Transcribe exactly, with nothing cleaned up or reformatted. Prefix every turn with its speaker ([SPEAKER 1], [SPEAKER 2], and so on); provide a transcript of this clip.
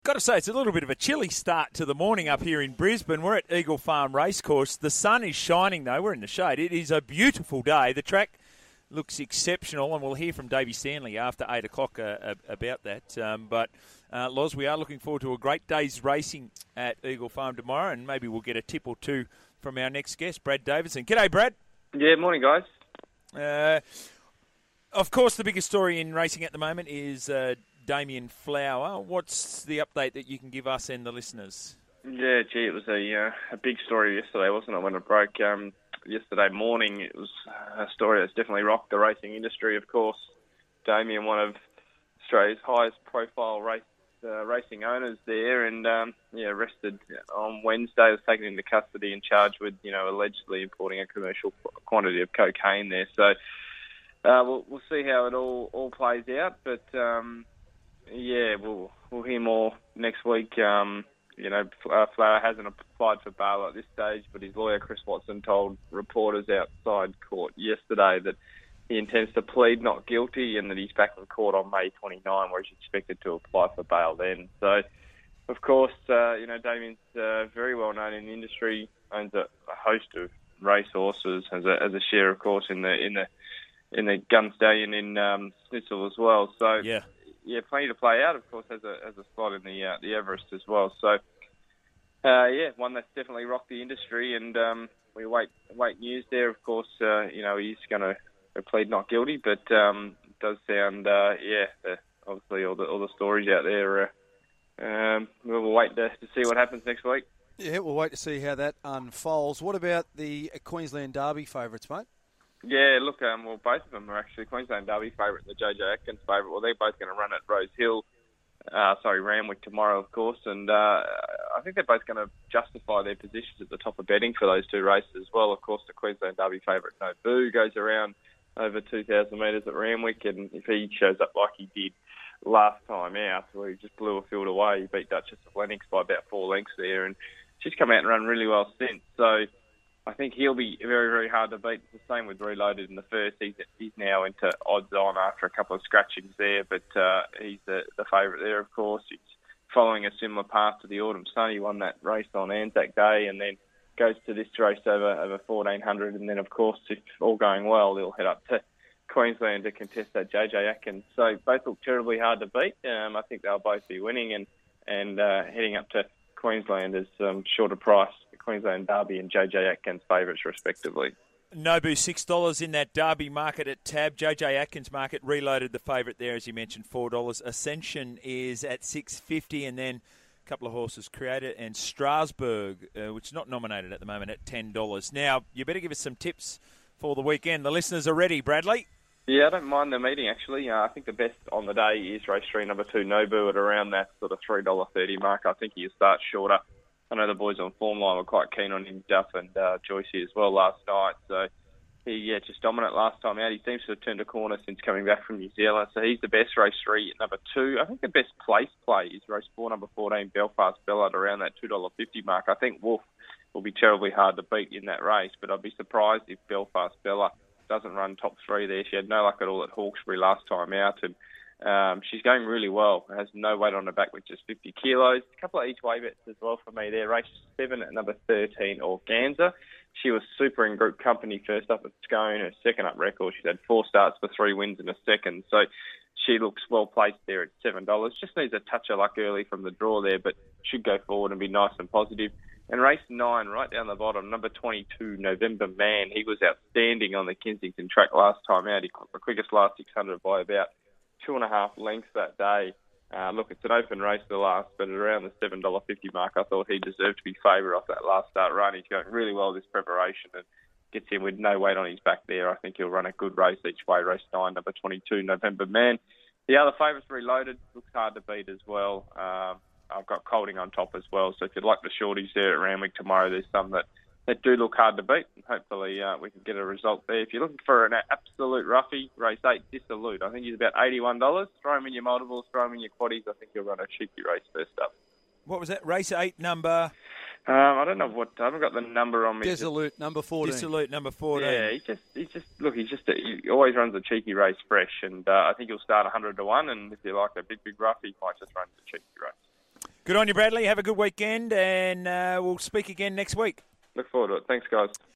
[SPEAKER 1] Got to say, it's a little bit of a chilly start to the morning up here in Brisbane. We're at Eagle Farm Racecourse. The sun is shining, though. We're in the shade. It is a beautiful day. The track looks exceptional, and we'll hear from Davey Stanley after eight o'clock uh, about that. Um, but, uh, Loz, we are looking forward to a great day's racing at Eagle Farm tomorrow, and maybe we'll get a tip or two from our next guest, Brad Davidson. G'day, Brad.
[SPEAKER 2] Yeah, morning, guys.
[SPEAKER 1] Uh, of course, the biggest story in racing at the moment is uh, Damien Flower. What's the update that you can give us and the listeners?
[SPEAKER 2] Yeah, gee, it was a uh, a big story yesterday, wasn't it, when it broke um, yesterday morning? It was a story that's definitely rocked the racing industry, of course. Damien, one of Australia's highest profile race uh, racing owners there, and um, yeah, arrested on Wednesday, was taken into custody and charged with, you know, allegedly importing a commercial quantity of cocaine there. So uh, we'll, we'll see how it all, all plays out, but um, yeah, we'll we'll hear more next week. Um, you know, uh, Flower hasn't applied for bail at this stage, but his lawyer, Chris Watson, told reporters outside court yesterday that he intends to plead not guilty and that he's back in court on May twenty-ninth, where he's expected to apply for bail then. So, of course, uh, you know, Damien's uh, very well known in the industry, owns a, a host of racehorses, has a, has a share, of course, in the in the in the Gun Stallion in um, Snitzel as well. So,
[SPEAKER 1] yeah.
[SPEAKER 2] Yeah, plenty to play out. Of course, has a has a spot in the uh, the Everest as well. So, uh, yeah, one that's definitely rocked the industry, and um, we wait wait news there. Of course, uh, you know, he's going to plead not guilty, but um, it does sound, uh, yeah, uh, obviously all the all the stories out there. Uh, um, we'll wait to, to see what happens next week.
[SPEAKER 3] Yeah, we'll wait to see how that unfolds. What about the Queensland Derby favourites, mate?
[SPEAKER 2] Yeah, look, um, well, both of them are actually Queensland Derby favourite and the J J Atkins favourite. Well, they're both going to run at Rose Hill, uh, sorry, Randwick tomorrow, of course, and uh, I think they're both going to justify their positions at the top of betting for those two races as well. Of course, the Queensland Derby favourite, No Boo, goes around over two thousand metres at Randwick, and if he shows up like he did last time out, where he just blew a field away, he beat Duchess of Lennox by about four lengths there, and she's come out and run really well since, so I think he'll be very, very hard to beat. It's the same with Reloaded in the first. He's, he's now into odds on after a couple of scratchings there, but uh, he's the, the favourite there, of course. He's following a similar path to the Autumn Sun. He won that race on Anzac Day and then goes to this race over, over fourteen hundred. And then, of course, if all going well, he'll head up to Queensland to contest that J J Atkins. So both look terribly hard to beat. Um, I think they'll both be winning and, and uh, heading up to Queensland as um, shorter price. Queensland Derby and J J Atkins favourites respectively.
[SPEAKER 1] Nobu six dollars in that Derby market at Tab. J J Atkins market Reloaded the favourite there, as you mentioned, four dollars. Ascension is at six fifty, and then a couple of horses, Creator and Strasbourg, uh, which is not nominated at the moment, at ten dollars. Now, you better give us some tips for the weekend. The listeners are ready, Bradley.
[SPEAKER 2] Yeah, I don't mind the meeting, actually. Uh, I think the best on the day is race three, number two, Nobu, at around that sort of three dollars thirty mark. I think he'll start shorter. I know the boys on Form Line were quite keen on him, Duff and uh, Joycey as well last night. So he, yeah, just dominant last time out. He seems to have turned a corner since coming back from New Zealand. So he's the best race three at number two. I think the best place play is race four, number fourteen, Belfast Bella, at around that two dollars fifty mark. I think Wolf will be terribly hard to beat in that race, but I'd be surprised if Belfast Bella doesn't run top three there. She had no luck at all at Hawkesbury last time out, and Um, she's going really well. Has no weight on her back, with just fifty kilos. A couple of each way bets as well for me there. Race seven at number thirteen, Organza. She was super in group company first up at Scone. Her second up record, she's had four starts for three wins in a second. So she looks well placed there at seven dollars. Just needs a touch of luck early from the draw there, but should go forward and be nice and positive. And race nine, right down the bottom, number twenty-two, November Man. He was outstanding on the Kensington track last time out. He got the quickest last six hundred by about two and a half lengths that day. Uh, look, it's an open race the last, but at around the seven dollars fifty mark, I thought he deserved to be favourite off that last start run. He's going really well this preparation and gets him with no weight on his back there. I think he'll run a good race each way. Race nine, number twenty-two, November Man. The other favourites, Reloaded, looks hard to beat as well. Um, I've got Colding on top as well, so if you'd like the shorties there at Randwick tomorrow, there's some that that do look hard to beat, and hopefully uh, we can get a result there. If you're looking for an absolute roughie, race eight, Dissolute. I think he's about eighty-one dollars. Throw him in your multiples, throw him in your quaddies. I think you'll run a cheeky race first up.
[SPEAKER 1] What was that? Race eight, number?
[SPEAKER 2] Um, I don't know what. I haven't got the number on me.
[SPEAKER 3] Dissolute, number fourteen.
[SPEAKER 1] Dissolute, number fourteen.
[SPEAKER 2] Yeah, he just, he just look. He's just, a, he always runs a cheeky race fresh, and uh, I think he'll start one hundred to one. And if you like a big, big roughie, he might just run a cheeky race.
[SPEAKER 1] Good on you, Bradley. Have a good weekend, and uh, we'll speak again next week.
[SPEAKER 2] Look forward to it. Thanks, guys.